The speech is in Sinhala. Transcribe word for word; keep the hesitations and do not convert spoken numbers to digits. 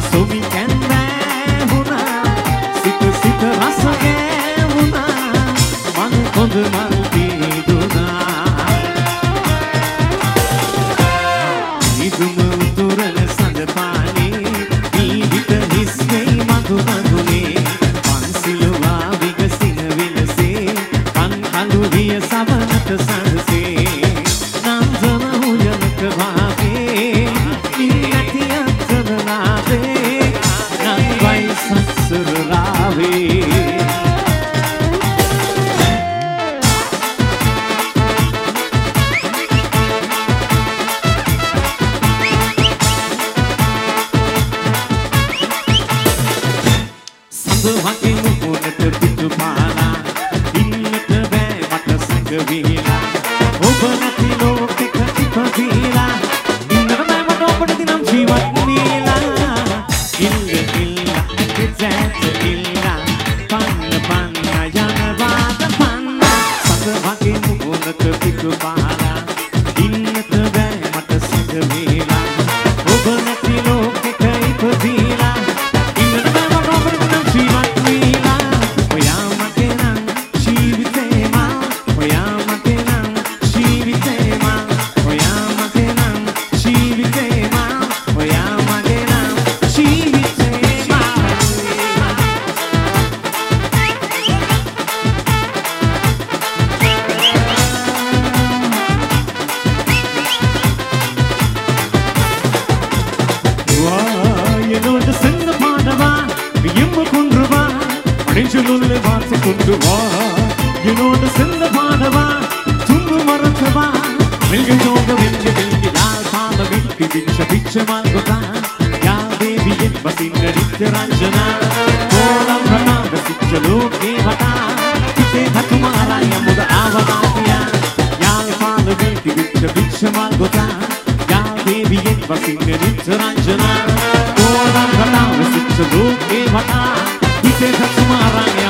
සොවි කැන්දෑ වුණා සිත සිත රස ගෑවුණා මන් කොඳ මල් පීදුනා නිදුම උතුරන සඳ පානේ ජීවිත හිස්නේ මధు මధుනේ පන්සිලවා විගසින විලසේ කන් කඳු විය සවනට සංසේ නන්දම උයනක වාගේ ඉන්නති අත්සවනාවේ නන්වයි සත්සර රාවේ වගේ මුහුණට පිටු පාලා ඉන්නට බෑ මට සංගවිලා ඔබ නැති ලෝකෙක ඉපදීලා ඉන්නට බෑ මට ඔබට දිනම් ජීවත් වීලා ඉල්ල ඉල්ල ඇකසැට ඉල්ල පන්න පන්න යන වාද පන්න සංග වගේ මුහුණට පිටු පාලා ඉන්නට බෑ මට සංගවිලා ඔබ නැති ලෝකෙක ඉපදීලා You know the sin the Padava, Tumbu Maratava, Milga Yoga, Milga Milga, Lal Pala, Milki, Vincha, Vincha Malgota, Ya Devi, Basinga, Rita Ranjana, Kola Prana, the Sitchalo, Devata, Kite Hatumara, Yamuda Avamatia, Yal Pala, Milki, Vincha, Vincha Malgota, Ya Devi, Basinga, Rita Ranjana, Kola Prana, the Sitchalo, Devata, Kite Hatumara,